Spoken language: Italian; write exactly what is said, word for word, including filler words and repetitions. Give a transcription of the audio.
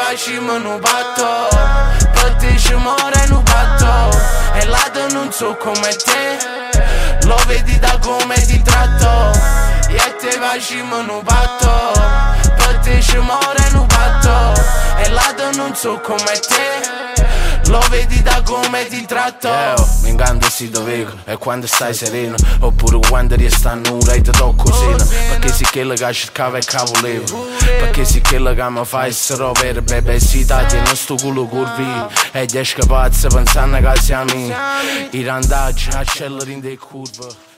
facciamo un patto, per te ci muore un patto. E lato non so come te, lo vedi da come ti tratto. E te facciamo un patto, per te ci muore un patto. E lato non so come te, lo vedi da come ti tratto. Yeah, mi incanto si dovevo, e quando stai sereno, oppure quando riesta nuda e ti tocco seno. Perché si quello che cercava e che volevo, perché si quello che mi fa essere vero. Bebe si dati non sto culo curvi, e gli scapazzi pensando che siamo i randaggi, acceleri in dei curve.